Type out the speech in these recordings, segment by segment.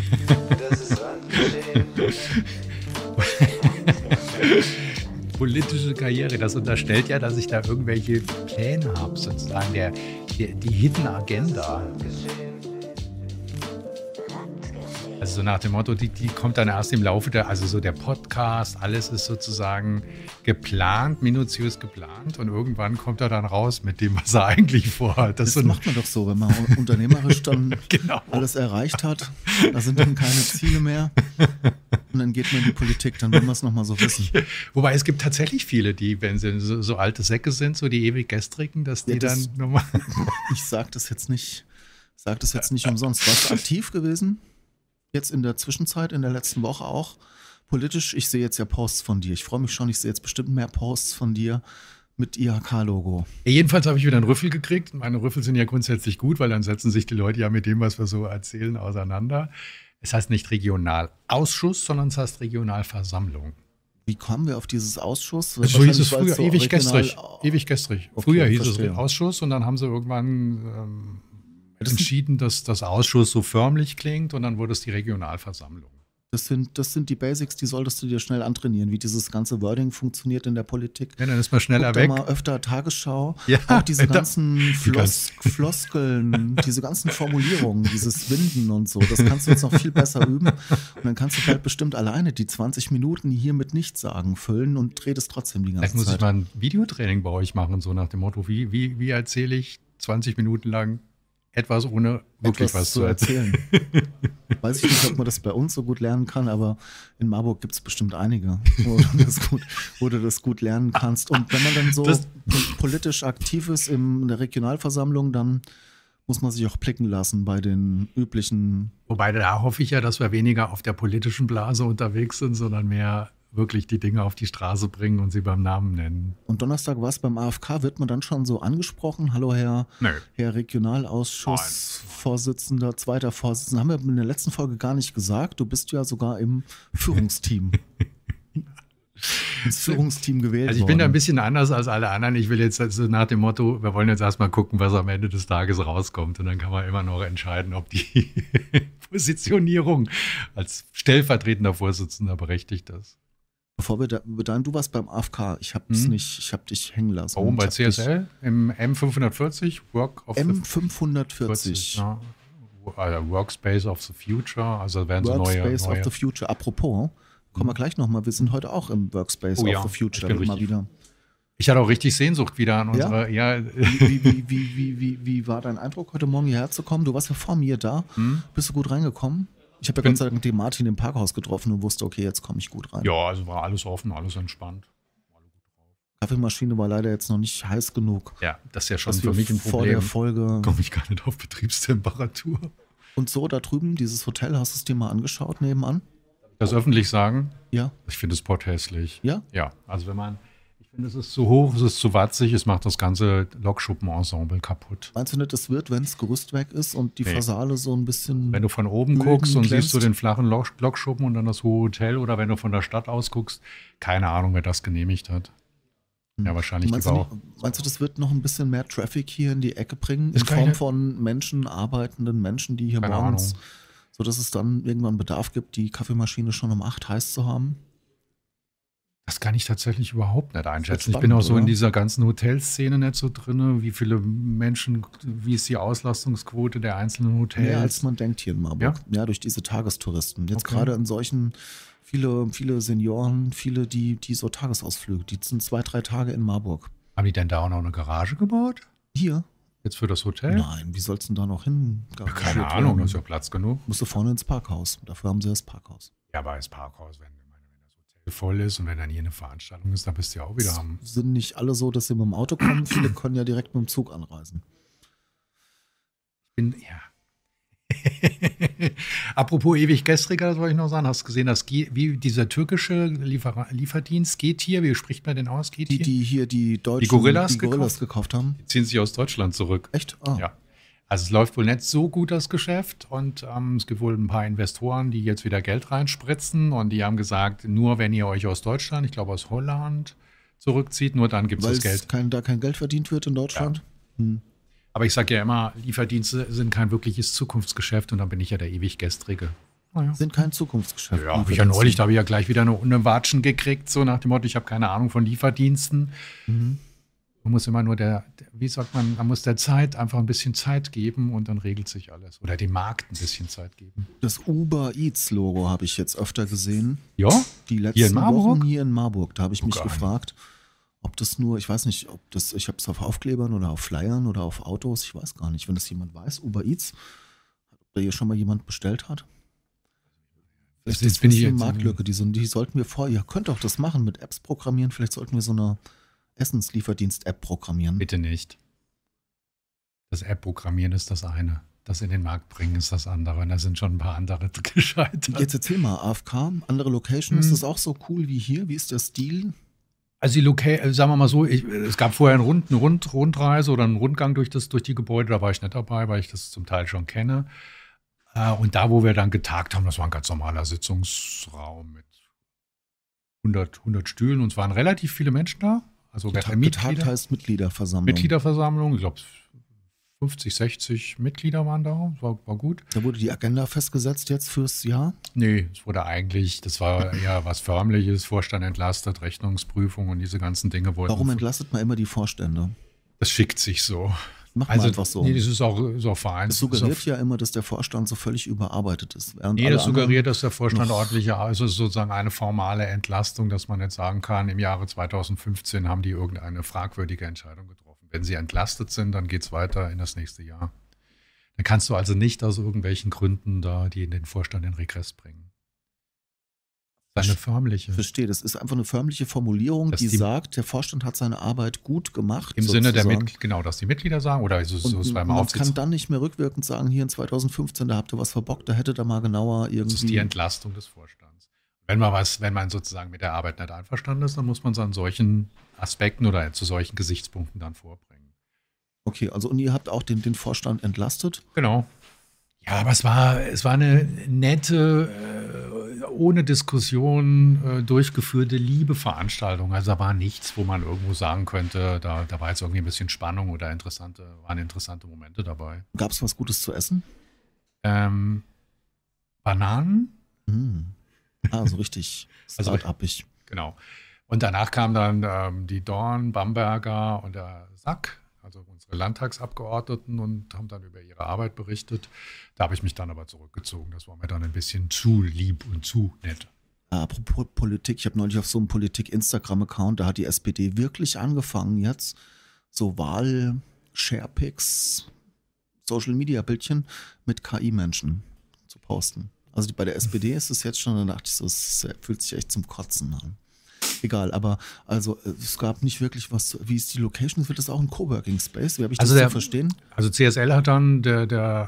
Das ist ungeschehen. Politische Karriere, das unterstellt ja, dass ich da irgendwelche Pläne habe, sozusagen die Hidden Agenda. Also so nach dem Motto, die kommt dann erst im Laufe also so der Podcast, alles ist sozusagen geplant, minutiös geplant und irgendwann kommt er dann raus mit dem, was er eigentlich vorhat. Das macht man doch so, wenn man unternehmerisch dann genau. alles erreicht hat, da sind dann keine Ziele mehr und dann geht man in die Politik, dann will man es nochmal so wissen. Wobei es gibt tatsächlich viele, die, wenn sie so alte Säcke sind, so die ewig gestrigen, dass die dann nochmal... Ich sage das jetzt nicht umsonst. Warst du aktiv gewesen? Jetzt in der Zwischenzeit, in der letzten Woche auch politisch. Ich sehe jetzt ja Posts von dir. Ich freue mich schon, ich sehe jetzt bestimmt mehr Posts von dir mit IHK-Logo. Jedenfalls habe ich wieder einen Rüffel gekriegt. Meine Rüffel sind ja grundsätzlich gut, weil dann setzen sich die Leute ja mit dem, was wir so erzählen, auseinander. Es heißt nicht Regionalausschuss, sondern es heißt Regionalversammlung. Wie kommen wir auf dieses Ausschuss? So hieß es früher, so ewig gestrig. Okay, früher hieß verstehe. Es Ausschuss und dann haben sie irgendwann entschieden, dass das Ausschuss so förmlich klingt und dann wurde es die Regionalversammlung. Das sind die Basics, die solltest du dir schnell antrainieren, wie dieses ganze Wording funktioniert in der Politik. Ja, dann ist man schneller Guck weg. Mal öfter Tagesschau, ja, auch diese ganzen Floskeln, diese ganzen Formulierungen, dieses Winden und so, das kannst du jetzt noch viel besser üben und dann kannst du bald bestimmt alleine die 20 Minuten hier mit Nichtsagen füllen und drehst es trotzdem die ganze Zeit. Vielleicht muss ich mal ein Videotraining bei euch machen, so nach dem Motto, wie erzähle ich 20 Minuten lang etwas ohne wirklich was zu erzählen. Weiß ich nicht, ob man das bei uns so gut lernen kann, aber in Marburg gibt es bestimmt einige, wo du das gut lernen kannst. Und wenn man dann so politisch aktiv ist in der Regionalversammlung, dann muss man sich auch blicken lassen bei den üblichen... Wobei, da hoffe ich ja, dass wir weniger auf der politischen Blase unterwegs sind, sondern mehr wirklich die Dinge auf die Straße bringen und sie beim Namen nennen. Und Donnerstag war es beim AfK, wird man dann schon so angesprochen? Hallo Herr Regionalausschussvorsitzender, zweiter Vorsitzender. Haben wir in der letzten Folge gar nicht gesagt. Du bist ja sogar im Führungsteam. Ins Führungsteam gewählt worden. Also ich bin da ein bisschen anders als alle anderen. Ich will jetzt also nach dem Motto, wir wollen jetzt erstmal gucken, was am Ende des Tages rauskommt. Und dann kann man immer noch entscheiden, ob die Positionierung als stellvertretender Vorsitzender berechtigt ist. Bevor wir du warst beim AfK, ich habe dich hängen lassen. Warum? Bei CSL? Im M540? M540. Ja. Workspace of the Future. Also werden so neue. Workspace of the Future. Apropos, kommen wir gleich nochmal. Wir sind heute auch im Workspace of the Future. Immer wieder. Ich hatte auch richtig Sehnsucht wieder an unsere. Ja? Wie war dein Eindruck, heute Morgen hierher zu kommen? Du warst ja vor mir da. Bist du gut reingekommen? Ich habe ja Gott sei Dank den Martin im Parkhaus getroffen und wusste, okay, jetzt komme ich gut rein. Ja, also war alles offen, alles entspannt. Kaffeemaschine war leider jetzt noch nicht heiß genug. Ja, das ist ja schon für mich ein Problem. Vor der Folge komme ich gar nicht auf Betriebstemperatur. Und so, da drüben, dieses Hotel, hast du es dir mal angeschaut nebenan? Das öffentlich sagen? Ja. Ich finde es potthässlich. Ja? Ja, also ich finde, es ist zu hoch, es ist zu watzig, es macht das ganze Lokschuppen-Ensemble kaputt. Meinst du nicht, das wird, wenn das Gerüst weg ist und die Fassade so ein bisschen... Wenn du von oben guckst und siehst du den flachen Lokschuppen und dann das hohe Hotel oder wenn du von der Stadt aus guckst, keine Ahnung, wer das genehmigt hat. Ja, wahrscheinlich die Bau. Meinst du, das wird noch ein bisschen mehr Traffic hier in die Ecke bringen? In Form von Menschen, arbeitenden Menschen, die hier morgens... Sodass es dann irgendwann Bedarf gibt, die Kaffeemaschine schon um 8 heiß zu haben? Das kann ich tatsächlich überhaupt nicht einschätzen. Spannend, ich bin auch so oder? in dieser ganzen Hotelszene nicht so drin. Wie viele Menschen, wie ist die Auslastungsquote der einzelnen Hotels? Mehr als man denkt hier in Marburg. Ja, durch diese Tagestouristen. Jetzt gerade in solchen, viele Senioren, viele, die so Tagesausflüge, die sind 2-3 Tage in Marburg. Haben die denn da auch noch eine Garage gebaut? Hier? Jetzt für das Hotel? Nein, wie soll's denn da noch hin? Keine Ahnung, da ist ja Platz genug. Musst du vorne ins Parkhaus. Dafür haben sie das Parkhaus. Ja, aber das Parkhaus, wenn das Hotel voll ist und wenn dann hier eine Veranstaltung ist, dann bist du ja auch wieder am... Sind nicht alle so, dass sie mit dem Auto kommen? Viele können ja direkt mit dem Zug anreisen. Apropos ewig gestriger, das wollte ich noch sagen. Hast du gesehen, dass wie dieser türkische Lieferdienst Getir, wie spricht man denn aus? Getir? Die hier die Deutschen, die Gorillas gekauft haben. Die ziehen sich aus Deutschland zurück. Echt? Ah. Ja. Also es läuft wohl nicht so gut, das Geschäft. Und es gibt wohl ein paar Investoren, die jetzt wieder Geld reinspritzen. Und die haben gesagt, nur wenn ihr euch aus Deutschland, ich glaube aus Holland, zurückzieht, nur dann gibt es das Geld. Weil da kein Geld verdient wird in Deutschland? Ja. Aber ich sage ja immer, Lieferdienste sind kein wirkliches Zukunftsgeschäft und dann bin ich ja der ewig Gestrige. naja. Sind kein Zukunftsgeschäft. Ja, habe ich ja neulich, da habe ich ja gleich wieder eine Watschen gekriegt, so nach dem Motto, ich habe keine Ahnung von Lieferdiensten. Man muss immer nur wie sagt man muss der Zeit einfach ein bisschen Zeit geben und dann regelt sich alles. Oder dem Markt ein bisschen Zeit geben. Das Uber Eats Logo habe ich jetzt öfter gesehen. Ja? Die letzten Hier in Marburg? Wochen hier in Marburg. Da habe ich mich geil. gefragt, ob das nur, ich weiß nicht, ich habe es auf Aufklebern oder auf Flyern oder auf Autos, ich weiß gar nicht. Wenn das jemand weiß, Uber Eats, ob da hier schon mal jemand bestellt hat. Vielleicht Jetzt bin ich eine jetzt Marktlücke, die sollten wir ihr könnt auch das machen, mit Apps programmieren, vielleicht sollten wir so eine Essenslieferdienst-App programmieren. Bitte nicht. Das App-Programmieren ist das eine. Das in den Markt bringen ist das andere. Und da sind schon ein paar andere gescheitert. Jetzt erzähl mal, AFK, andere Location, ist das auch so cool wie hier? Wie ist der Stil? Also sagen wir mal so, es gab vorher eine Rundreise oder einen Rundgang durch die Gebäude, da war ich nicht dabei, weil ich das zum Teil schon kenne. Und da, wo wir dann getagt haben, das war ein ganz normaler Sitzungsraum mit 100 Stühlen und es waren relativ viele Menschen da. Also Getagt heißt Mitgliederversammlung. Mitgliederversammlung, ich glaube 50, 60 Mitglieder waren da, war gut. Da wurde die Agenda festgesetzt jetzt fürs Jahr? Nee, das war eher was Förmliches, Vorstand entlastet, Rechnungsprüfung und diese ganzen Dinge. Warum entlastet man immer die Vorstände? Das schickt sich so. Macht man einfach so. Nee, das ist auch fein. Das suggeriert ja immer, dass der Vorstand so völlig überarbeitet ist. Nee, das suggeriert, dass der Vorstand ordentlich, also sozusagen eine formale Entlastung, dass man jetzt sagen kann, im Jahre 2015 haben die irgendeine fragwürdige Entscheidung getroffen. Wenn sie entlastet sind, dann geht es weiter in das nächste Jahr. Dann kannst du also nicht aus irgendwelchen Gründen da die in den Vorstand in Regress bringen. Das ist eine förmliche. Verstehe, das ist einfach eine förmliche Formulierung, die sagt, der Vorstand hat seine Arbeit gut gemacht. Im Sinne dass die Mitglieder sagen, oder so ist beim man kann dann nicht mehr rückwirkend sagen, hier in 2015, da habt ihr was verbockt, da hättet ihr mal genauer irgendwie. Das ist die Entlastung des Vorstands. Wenn man sozusagen mit der Arbeit nicht einverstanden ist, dann muss man es an solchen Aspekten oder zu solchen Gesichtspunkten dann vorbringen. Okay, also und ihr habt auch den Vorstand entlastet? Genau. Ja, aber es war eine nette, ohne Diskussion durchgeführte Liebe-Veranstaltung. Also da war nichts, wo man irgendwo sagen könnte, da war jetzt irgendwie ein bisschen Spannung oder waren interessante Momente dabei. Gab es was Gutes zu essen? Bananen. So richtig start-upig. Genau. Und danach kamen dann die Dorn, Bamberger und der Sack, also unsere Landtagsabgeordneten, und haben dann über ihre Arbeit berichtet. Da habe ich mich dann aber zurückgezogen. Das war mir dann ein bisschen zu lieb und zu nett. Apropos Politik, ich habe neulich auf so einem Politik-Instagram-Account, da hat die SPD wirklich angefangen jetzt, so Wahl-Sharepics, Social-Media-Bildchen mit KI-Menschen zu posten. Also bei der SPD ist es jetzt schon, da dachte ich so, es fühlt sich echt zum Kotzen an. Egal, aber also es gab nicht wirklich was. Wie ist die Location? Wird das auch ein Coworking Space? Wie habe ich das zu verstehen? Also CSL hat dann der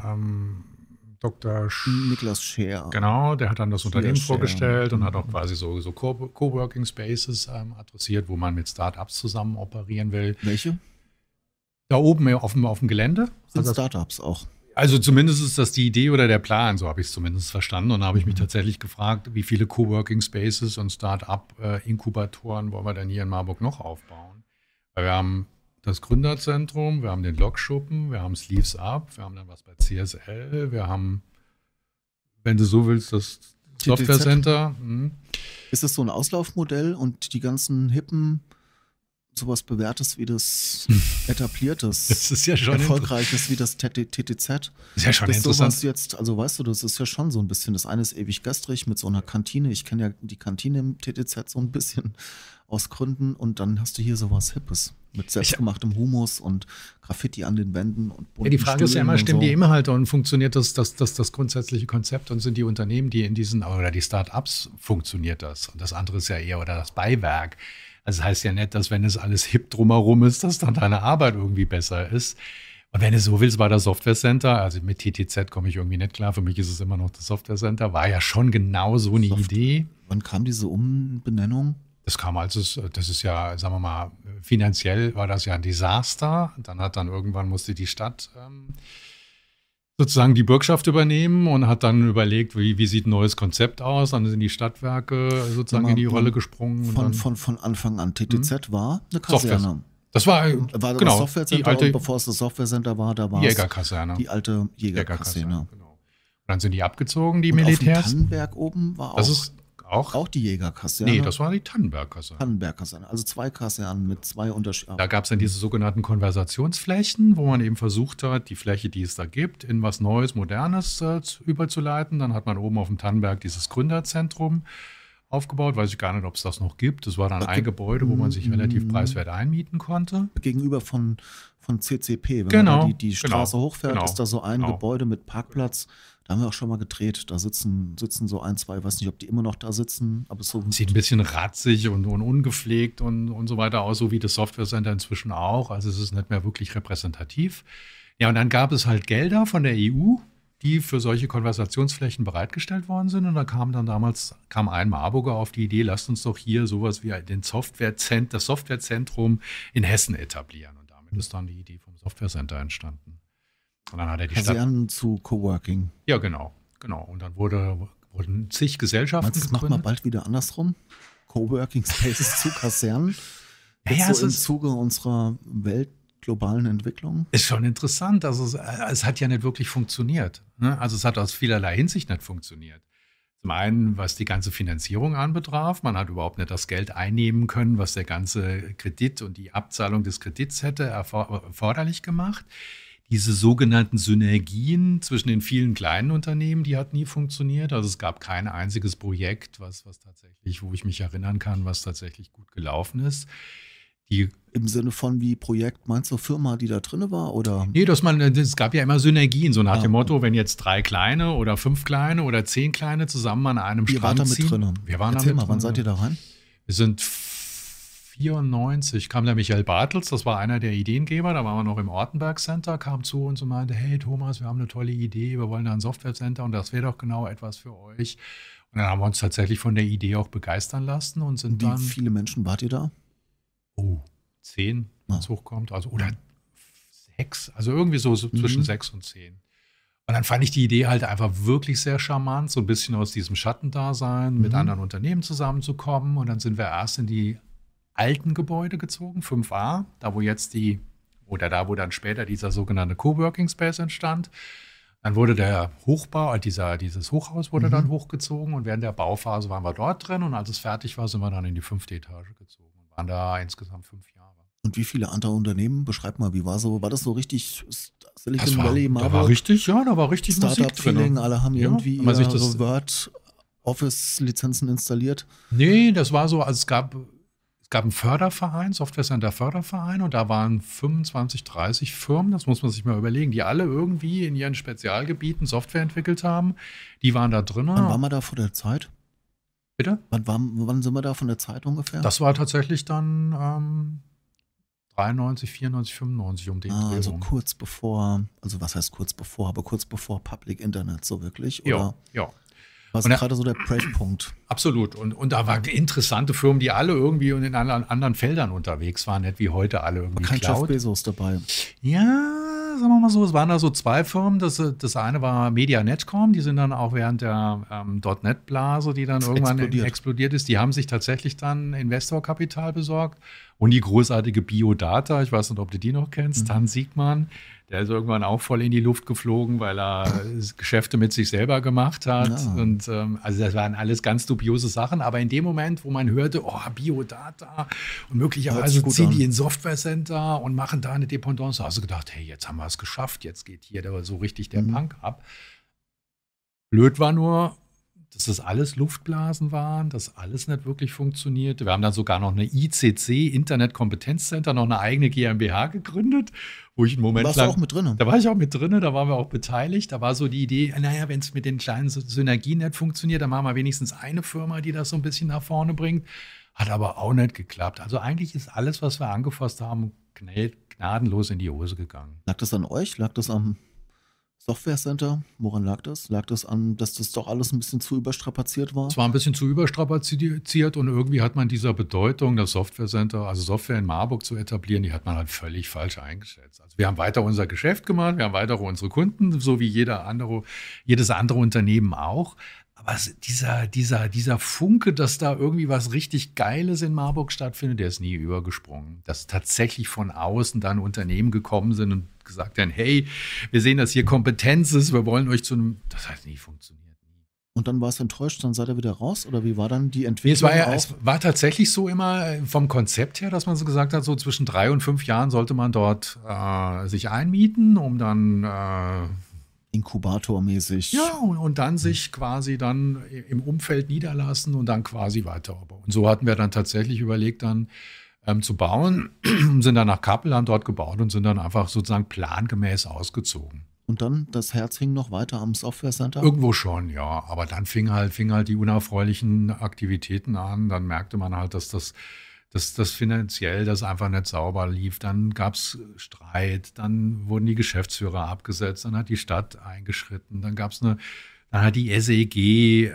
Dr. Niklas Scher. Genau, der hat dann das Unternehmen vorgestellt und hat auch quasi so Coworking Spaces adressiert, wo man mit Startups zusammen operieren will. Welche? Da oben auf dem Gelände. Sind Startups auch. Also zumindest ist das die Idee oder der Plan, so habe ich es zumindest verstanden. Und da habe ich mich tatsächlich gefragt, wie viele Coworking Spaces und Start-up-Inkubatoren wollen wir denn hier in Marburg noch aufbauen? Weil wir haben das Gründerzentrum, wir haben den Lokschuppen, wir haben Sleeves Up, wir haben dann was bei CSL, wir haben, wenn du so willst, das Software Center. Ist das so ein Auslaufmodell und die ganzen hippen sowas Bewährtes wie das Etabliertes, das ist ja schon Erfolgreiches wie das TTZ. Das ist ja schon interessant. Jetzt, also weißt du, das ist ja schon so ein bisschen, das eine ist ewig gestrig mit so einer Kantine. Ich kenne ja die Kantine im TTZ so ein bisschen aus Gründen, und dann hast du hier sowas Hippes mit selbstgemachtem Humus und Graffiti an den Wänden und bunten die Frage ist ja immer, stimmen so. Die Inhalte und funktioniert das grundsätzliche Konzept, und sind die Unternehmen, die in diesen, oder die Start-ups, funktioniert das? Und das andere ist ja eher, oder das Beiwerk. Also das heißt ja nicht, dass wenn es alles hip drumherum ist, dass dann deine Arbeit irgendwie besser ist. Und wenn du so willst, war das Software Center, also mit TTZ komme ich irgendwie nicht klar, für mich ist es immer noch das Software Center, war ja schon genau so eine Idee. Wann kam diese Umbenennung? Das kam das ist ja, sagen wir mal, finanziell war das ja ein Desaster. Dann musste die Stadt sozusagen die Bürgschaft übernehmen und hat dann überlegt, wie sieht ein neues Konzept aus. Dann sind die Stadtwerke sozusagen in die Rolle gesprungen. Von Anfang an. TTZ war eine Kaserne. Das war genau, das Software Center, und bevor es das Software Center war, da war es Jägerkaserne. Die alte Jägerkaserne. Genau. Dann sind die abgezogen, die Und Militärs. auf dem Tannenberg oben war Das ist auch die Jägerkaserne. Nee, das war die Tannenberg-Kaserne. Tannenberg-Kaserne. Also 2 Kasernen mit 2 Unterschieden. Da gab es dann diese sogenannten Konversationsflächen, wo man eben versucht hat, die Fläche, die es da gibt, in was Neues, Modernes überzuleiten. Dann hat man oben auf dem Tannenberg dieses Gründerzentrum aufgebaut. Weiß ich gar nicht, ob es das noch gibt. Das war dann ein Gebäude, wo man sich relativ preiswert einmieten konnte. Gegenüber von CCP. Wenn Genau, man die Straße hochfährt, genau, ist da so ein genau. Gebäude mit Parkplatz. Da haben wir auch schon mal gedreht. Da sitzen so 1, 2, weiß nicht, ob die immer noch da sitzen. Aber so Sieht ein bisschen ratzig und ungepflegt und so weiter aus, so wie das Software Center inzwischen auch. Also es ist nicht mehr wirklich repräsentativ. Ja, und dann gab es halt Gelder von der EU, die für solche Konversationsflächen bereitgestellt worden sind. Und da kam ein Marburger auf die Idee, lasst uns doch hier sowas wie das Softwarezentrum in Hessen etablieren. Und damit ist dann die Idee vom Software Center entstanden. Und dann hat er die Kasernen zu Coworking. Ja, genau. Und dann wurden zig Gesellschaften Meinst du, das macht man bald wieder andersrum? Coworking Spaces zu Kasernen? Ja, so im Zuge unserer globalen Entwicklung? Ist schon interessant. Also es hat ja nicht wirklich funktioniert. Ne? Also es hat aus vielerlei Hinsicht nicht funktioniert. Zum einen, was die ganze Finanzierung anbetraf. Man hat überhaupt nicht das Geld einnehmen können, was der ganze Kredit und die Abzahlung des Kredits hätte erforderlich gemacht. Diese sogenannten Synergien zwischen den vielen kleinen Unternehmen, die hat nie funktioniert. Also es gab kein einziges Projekt, was tatsächlich, wo ich mich erinnern kann, was tatsächlich gut gelaufen ist. Im Sinne von wie Projekt, meinst du Firma, die da drin war? Oder? Nee, es gab ja immer Synergien, so nach dem Motto, wenn jetzt 3 kleine oder 5 kleine oder 10 kleine zusammen an einem Strang ziehen. Ihr wart da mit drin. Wir waren Erzähl da mit mal, wann seid ihr da rein? Wir sind 94 kam der Michael Bartels, das war einer der Ideengeber, da waren wir noch im Ortenberg Center, kam zu uns und meinte, hey Thomas, wir haben eine tolle Idee, wir wollen da ein Software Center und das wäre doch genau etwas für euch. Und dann haben wir uns tatsächlich von der Idee auch begeistern lassen und sind dann... Wie viele Menschen wart ihr da? 10, wenn es hochkommt, also oder 6, also irgendwie so zwischen 6 und 10. Und dann fand ich die Idee halt einfach wirklich sehr charmant, so ein bisschen aus diesem Schattendasein mit anderen Unternehmen zusammenzukommen. Und dann sind wir erst in die alten Gebäude gezogen, 5a, da wo dann später dieser sogenannte Coworking Space entstand. Dann wurde der Hochbau, dieses Hochhaus wurde dann hochgezogen und während der Bauphase waren wir dort drin und als es fertig war, sind wir dann in die 5. Etage gezogen und waren da insgesamt 5 Jahre. Und wie viele andere Unternehmen? Beschreib mal, war das so richtig Silicon Valley, Marburg? Da war richtig Musik drin. Alle haben irgendwie ihre Word Office-Lizenzen installiert. Nee, das war so, also es gab einen Förderverein, Software Center Förderverein und da waren 25, 30 Firmen, das muss man sich mal überlegen, die alle irgendwie in ihren Spezialgebieten Software entwickelt haben. Die waren da drin. Wann waren wir da vor der Zeit? Bitte? Wann sind wir da von der Zeit ungefähr? Das war tatsächlich dann 93, 94, 95 um den Dreh. Also kurz bevor, was heißt kurz bevor, aber kurz bevor Public Internet so wirklich? Oder? Ja. Was ist gerade so der Breakpunkt? Absolut. Und da waren interessante Firmen, die alle irgendwie in anderen Feldern unterwegs waren, nicht wie heute alle irgendwie Kein Cloud. Jeff Bezos dabei. Ja, sagen wir mal so, es waren da so 2 Firmen. Das eine war Media-Netcom, die sind dann auch während der .NET-Blase, die dann irgendwann explodiert ist, die haben sich tatsächlich dann Investorkapital besorgt. Und die großartige Biodata, ich weiß nicht, ob du die noch kennst, Tan Siegmann, der ist irgendwann auch voll in die Luft geflogen, weil er Geschäfte mit sich selber gemacht hat. Ja. Und also das waren alles ganz dubiose Sachen. Aber in dem Moment, wo man hörte, Biodata und möglicherweise ziehen die in Software Center und machen da eine Dependance, hast du gedacht, hey, jetzt haben wir es geschafft, jetzt geht hier so richtig der Punk ab. Blöd war nur, dass das alles Luftblasen waren, dass alles nicht wirklich funktionierte. Wir haben dann sogar noch eine ICC, Internet Kompetenzcenter, noch eine eigene GmbH gegründet, wo ich einen Moment lang... Warst du auch mit drin? Da war ich auch mit drin, da waren wir auch beteiligt. Da war so die Idee, wenn es mit den kleinen Synergien nicht funktioniert, dann machen wir wenigstens eine Firma, die das so ein bisschen nach vorne bringt. Hat aber auch nicht geklappt. Also eigentlich ist alles, was wir angefasst haben, gnadenlos in die Hose gegangen. Lag das an euch? Lag das am Software Center? Woran lag das? Lag das an, dass das doch alles ein bisschen zu überstrapaziert war? Es war ein bisschen zu überstrapaziert und irgendwie hat man dieser Bedeutung, das Software Center, also Software in Marburg zu etablieren, die hat man halt völlig falsch eingeschätzt. Also wir haben weiter unser Geschäft gemacht, wir haben weiter unsere Kunden, so wie jedes andere Unternehmen auch. Aber dieser Funke, dass da irgendwie was richtig Geiles in Marburg stattfindet, der ist nie übergesprungen. Dass tatsächlich von außen dann Unternehmen gekommen sind und gesagt haben, hey, wir sehen, dass hier Kompetenz ist, wir wollen euch zu einem, das hat nie funktioniert. Und dann war es enttäuscht, dann seid ihr wieder raus? Oder wie war dann die Entwicklung? Es war tatsächlich so immer vom Konzept her, dass man so gesagt hat, so zwischen 3 und 5 Jahren sollte man dort sich einmieten, um dann Inkubatormäßig. ja, und dann sich quasi dann im Umfeld niederlassen und dann quasi weiterbauen. Und so hatten wir dann tatsächlich überlegt, dann zu bauen, sind dann nach Kappel, haben dort gebaut und sind dann einfach sozusagen plangemäß ausgezogen. Und dann, das Herz hing noch weiter am Software Center? Irgendwo schon, ja. Aber dann fing halt die unerfreulichen Aktivitäten an. Dann merkte man halt, dass das finanziell das einfach nicht sauber lief. Dann gab es Streit, dann wurden die Geschäftsführer abgesetzt, dann hat die Stadt eingeschritten, dann hat die SEG,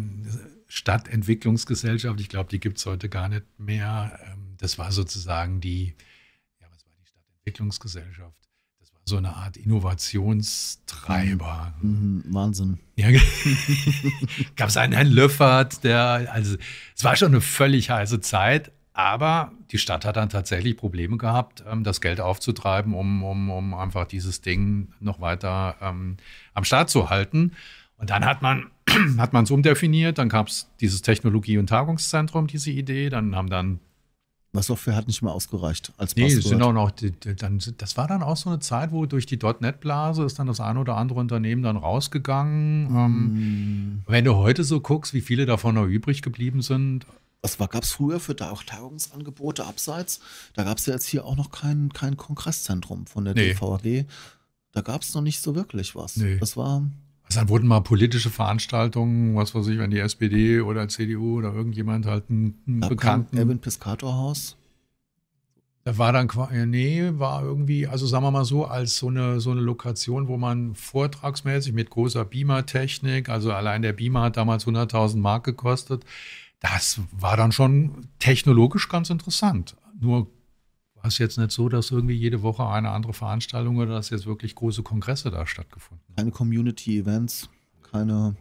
Stadtentwicklungsgesellschaft, ich glaube, die gibt es heute gar nicht mehr. Das war sozusagen was war die Stadtentwicklungsgesellschaft? Das war so eine Art Innovationstreiber. Wahnsinn. Ja, gab es einen Herrn Löffert, es war schon eine völlig heiße Zeit. Aber die Stadt hat dann tatsächlich Probleme gehabt, das Geld aufzutreiben, um einfach dieses Ding noch weiter am Start zu halten. Und dann hat man es umdefiniert, dann gab es dieses Technologie- und Tagungszentrum, diese Idee, Was Software hat nicht mehr ausgereicht als Nee, Passwort. sind auch noch, das war dann auch so eine Zeit, wo durch die .NET-Blase ist dann das ein oder andere Unternehmen dann rausgegangen. Wenn du heute so guckst, wie viele davon noch übrig geblieben sind. Gab es früher für da auch Tagungsangebote abseits? Da gab es ja jetzt hier auch noch kein Kongresszentrum von der DVAG. Da gab es noch nicht so wirklich was. Nee. Das war. Also dann wurden mal politische Veranstaltungen, was weiß ich, wenn die SPD oder CDU oder irgendjemand halt einen Bekannten. Erwin Piscator Haus. Da war dann war irgendwie, also sagen wir mal so, als so eine Lokation, wo man vortragsmäßig mit großer Beamer-Technik, also allein der Beamer hat damals 100.000 Mark gekostet. Das war dann schon technologisch ganz interessant. Nur war es jetzt nicht so, dass irgendwie jede Woche eine andere Veranstaltung oder dass jetzt wirklich große Kongresse da stattgefunden haben. Keine Community-Events, keine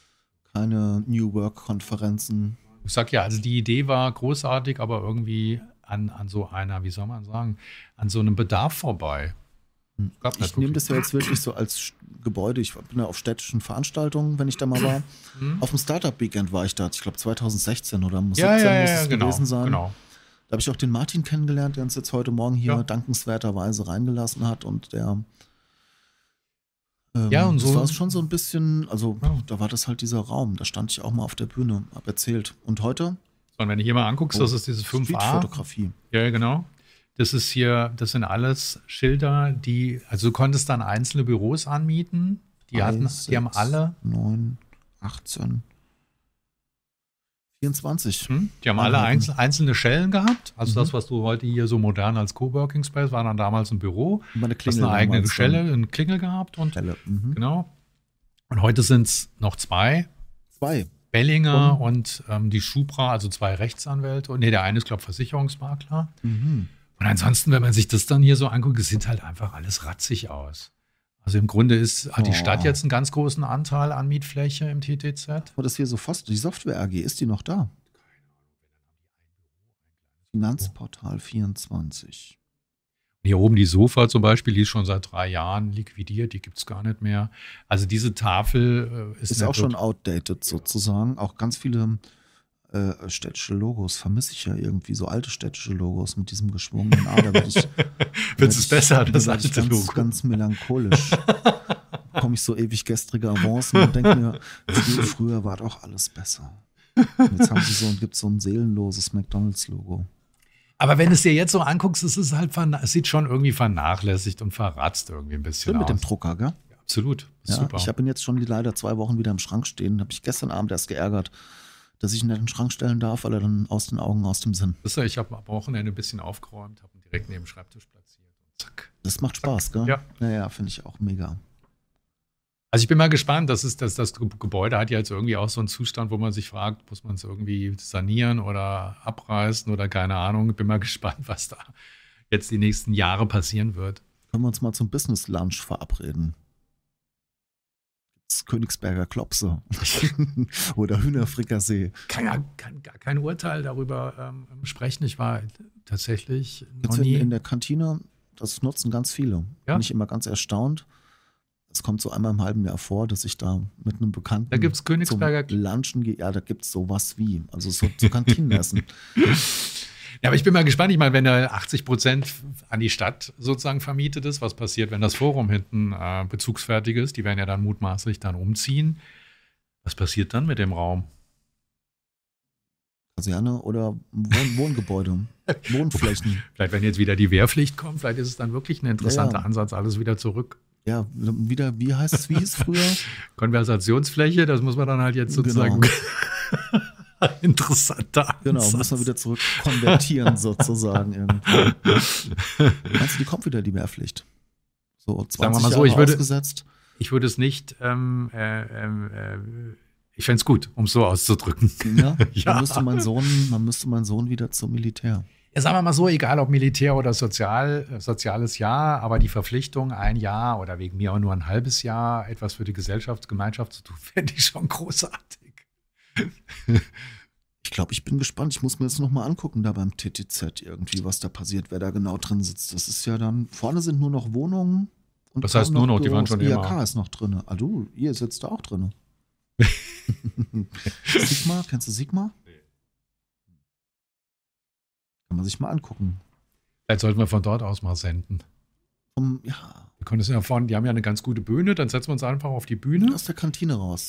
New Work-Konferenzen. Ich sag ja, also die Idee war großartig, aber irgendwie an so einer, wie soll man sagen, an so einem Bedarf vorbei. Ich nehme das ja jetzt wirklich so als Gebäude. Ich bin ja auf städtischen Veranstaltungen, wenn ich da mal war. Auf dem Startup-Weekend war ich da. Ich glaube 2016 oder 2017 muss es gewesen sein. Genau. Da habe ich auch den Martin kennengelernt, der uns jetzt heute Morgen hier dankenswerterweise reingelassen hat. Und der und so das war schon so ein bisschen, also da war das halt dieser Raum. Da stand ich auch mal auf der Bühne, habe erzählt. Und heute? Und wenn du hier mal anguckst, das ist diese 5A. Fotografie. Ja, genau. Das sind alles Schilder, also du konntest dann einzelne Büros anmieten. Die haben alle 9, 18, 24. Die haben alle einzelne Schellen gehabt. Also das, was du heute hier so modern als Coworking Space, war dann damals ein Büro. Das eine eigene Schelle, eine Klingel gehabt. Genau. Und heute sind es noch zwei. Bellinger und die Schubra, also 2 Rechtsanwälte. Der eine ist, glaube ich, Versicherungsmakler. Und ansonsten, wenn man sich das dann hier so anguckt, es sieht halt einfach alles ratzig aus. Also im Grunde hat die Stadt jetzt einen ganz großen Anteil an Mietfläche im TTZ. Aber das hier so fast, die Software AG, ist die noch da? Finanzportal 24. Hier oben die Sofa zum Beispiel, die ist schon seit 3 Jahren liquidiert, die gibt es gar nicht mehr. Also diese Tafel ist auch schon outdated sozusagen. Auch ganz viele städtische Logos vermisse ich ja irgendwie, so alte städtische Logos mit diesem geschwungenen A. Da werde ich Wird es besser, das alte Logo? Ganz melancholisch. Komme ich so ewig gestrige Avancen und denke mir, früher war doch alles besser. Und jetzt gibt es so ein seelenloses McDonalds-Logo. Aber wenn du es dir jetzt so anguckst, es sieht schon irgendwie vernachlässigt und verratzt irgendwie ein bisschen aus. Mit dem Drucker, gell? Ja, absolut. Ja, super. Ich habe ihn jetzt schon leider 2 Wochen wieder im Schrank stehen. Habe ich gestern Abend erst geärgert, dass ich ihn in den Schrank stellen darf, weil er dann aus den Augen, aus dem Sinn. Ich habe am Wochenende ein bisschen aufgeräumt, habe ihn direkt neben dem Schreibtisch platziert. Und zack. Das macht Spaß, gell? Ja. Ja, finde ich auch mega. Also ich bin mal gespannt, das Gebäude hat ja jetzt irgendwie auch so einen Zustand, wo man sich fragt, muss man es irgendwie sanieren oder abreißen oder keine Ahnung. Ich bin mal gespannt, was da jetzt die nächsten Jahre passieren wird. Können wir uns mal zum Business Lunch verabreden? Das Königsberger Klopse oder Hühnerfrikassee. Kann gar kein Urteil darüber sprechen. Ich war tatsächlich noch Jetzt nie. in der Kantine, das nutzen ganz viele. Ja? Bin ich immer ganz erstaunt. Es kommt so einmal im halben Jahr vor, dass ich da mit einem Bekannten Da gibt es Königsberger zum Lunchen gehe. Ja, da gibt es sowas wie. Also so Kantinenessen. Ja, aber ich bin mal gespannt. Ich meine, wenn da 80% an die Stadt sozusagen vermietet ist, was passiert, wenn das Forum hinten bezugsfertig ist? Die werden ja dann mutmaßlich dann umziehen. Was passiert dann mit dem Raum? Kaserne oder Wohngebäude, Wohnflächen. Vielleicht, wenn jetzt wieder die Wehrpflicht kommt, vielleicht ist es dann wirklich ein interessanter Ansatz, alles wieder zurück. Ja, wieder, wie hieß es früher? Konversationsfläche, das muss man dann halt jetzt sozusagen interessanter Ansatz. Genau, muss man wieder zurück konvertieren sozusagen. Irgendwie. Meinst du, die kommt wieder, die Wehrpflicht? So 20 Sagen wir mal so, Jahre ausgesetzt? Ich würde es nicht, ich fände es gut, um es so auszudrücken. Ja, Ja. Man müsste mein Sohn wieder zum Militär. Ja, sagen wir mal so, egal ob Militär oder soziales Jahr, aber die Verpflichtung, ein Jahr oder wegen mir auch nur ein halbes Jahr etwas für die Gemeinschaft zu tun, fände ich schon großartig. Ich glaube, ich bin gespannt. Ich muss mir das nochmal angucken, da beim TTZ irgendwie, was da passiert, wer da genau drin sitzt. Das ist ja dann, vorne sind nur noch Wohnungen. Und Was heißt nur noch? Die waren schon IHK immer. ist noch drin. Ah du, ihr sitzt da auch drin. Sigma, kennst du Sigma? Nee. Kann man sich mal angucken. Vielleicht sollten wir von dort aus mal senden. Ja, Wir können es ja vorne, die haben ja eine ganz gute Bühne, dann setzen wir uns einfach auf die Bühne. aus der Kantine raus.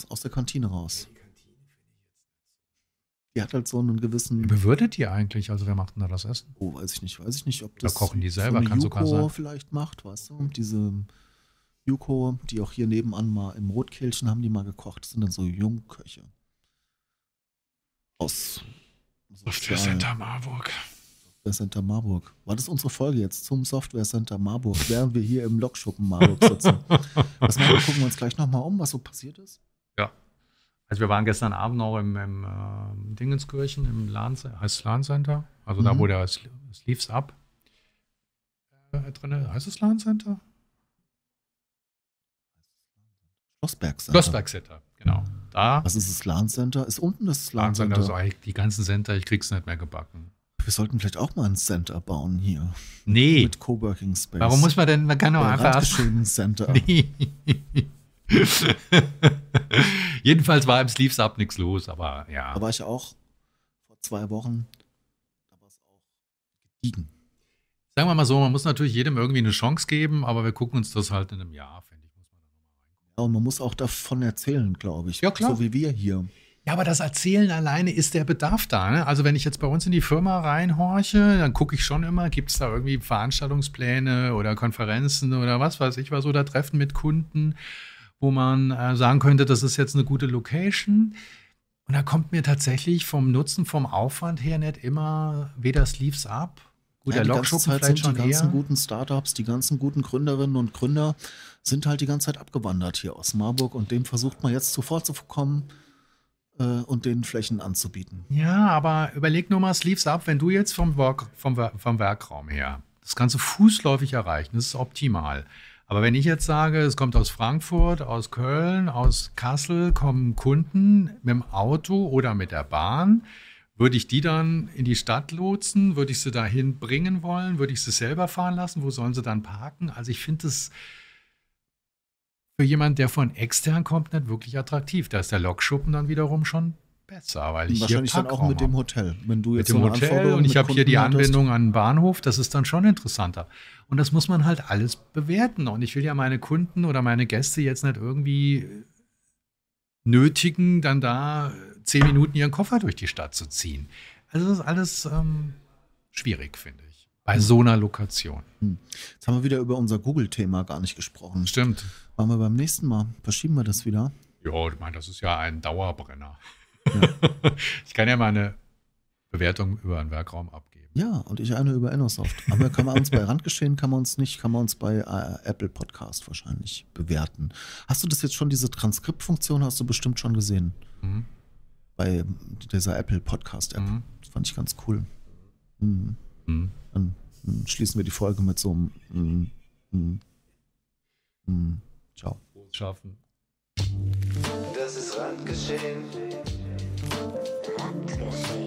Die hat halt so einen Wie gewissen, bewirtet die eigentlich? Also wer macht denn da das Essen? weiß ich nicht, ob Oder das kochen die selber, so eine kann sogar Yuko sein. vielleicht macht, weißt du? Diese Yuko, die auch hier nebenan mal im Rotkehlchen haben die mal gekocht. Das sind dann so Jungköche. Aus Software Center Marburg. Software Center Marburg. War das unsere Folge jetzt zum Software Center Marburg, während wir hier im Lokschuppen Marburg sitzen? Was machen wir? Gucken wir uns gleich nochmal um, was so passiert ist? Ja. Also wir waren gestern Abend noch im Dingenskirchen, im heißt es LAN Center? Also da, wo der Sleeves Up drin, heißt es LAN Center? Schlossberg Center. Schlossberg Center, genau. Da. Was ist das LAN Center? Ist unten das LAN LAN Center, Center? so eigentlich die ganzen Center, ich krieg's nicht mehr gebacken. Wir sollten vielleicht auch mal ein Center bauen hier. Nee. Mit Coworking Space. Warum muss man denn, man kann doch Der einfach erst. Randgeschehen Center. Nee. Jedenfalls war im Sleeves Up nichts los, aber ja. Da war ich auch vor 2 Wochen. Da war es auch gediegen. Sagen wir mal so, man muss natürlich jedem irgendwie eine Chance geben, aber wir gucken uns das halt in einem Jahr, finde ich. Ja, und man muss auch davon erzählen, glaube ich. Ja, klar. So wie wir hier. Ja, aber das Erzählen alleine ist der Bedarf da. Ne? Also wenn ich jetzt bei uns in die Firma reinhorche, dann gucke ich schon immer, gibt es da irgendwie Veranstaltungspläne oder Konferenzen oder was weiß ich was oder Treffen mit Kunden, wo man sagen könnte, das ist jetzt eine gute Location. Und da kommt mir tatsächlich vom Nutzen, vom Aufwand her nicht immer weder Sleeves Up. Gut, Ja, der die ganze Lokschuppen Zeit vielleicht sind die schon ganzen eher. guten Startups, die ganzen guten Gründerinnen und Gründer sind halt die ganze Zeit abgewandert hier aus Marburg und dem versucht man jetzt zuvorzukommen und den Flächen anzubieten. Ja, aber überleg nur mal Sleeves Up, wenn du jetzt vom Werkraum her das Ganze fußläufig erreichen, das ist optimal. Aber wenn ich jetzt sage, es kommt aus Frankfurt, aus Köln, aus Kassel, kommen Kunden mit dem Auto oder mit der Bahn, würde ich die dann in die Stadt lotsen? Würde ich sie dahin bringen wollen? Würde ich sie selber fahren lassen? Wo sollen sie dann parken? Also ich finde es für jemanden, der von extern kommt, nicht wirklich attraktiv. Da ist der Lokschuppen dann wiederum schon besser, weil ich Wahrscheinlich hier dann auch Parkraum mit dem habe. Hotel. Wenn du jetzt Mit dem so eine Hotel Anforderung und ich mit habe hier die Kunden hattest. Anbindung an den Bahnhof, das ist dann schon interessanter. Und das muss man halt alles bewerten. Und ich will ja meine Kunden oder meine Gäste jetzt nicht irgendwie nötigen, dann da 10 Minuten ihren Koffer durch die Stadt zu ziehen. Also das ist alles schwierig, finde ich. Bei so einer Lokation. Jetzt haben wir wieder über unser Google-Thema gar nicht gesprochen. Stimmt. Machen wir beim nächsten Mal. Verschieben wir das wieder. Ja, ich meine, das ist ja ein Dauerbrenner. Ich kann ja meine Bewertung über einen Werkraum abgeben. Ja, und ich eine über Innosoft. Aber kann man uns bei Randgeschehen, kann man uns bei Apple Podcast wahrscheinlich bewerten. Hast du das jetzt schon, diese Transkriptfunktion hast du bestimmt schon gesehen? Mhm. Bei dieser Apple Podcast App. Mhm. Das fand ich ganz cool. Mhm. Mhm. Dann schließen wir die Folge mit so einem Ciao. Schaffen. das ist Randgeschehen. Randgeschehen.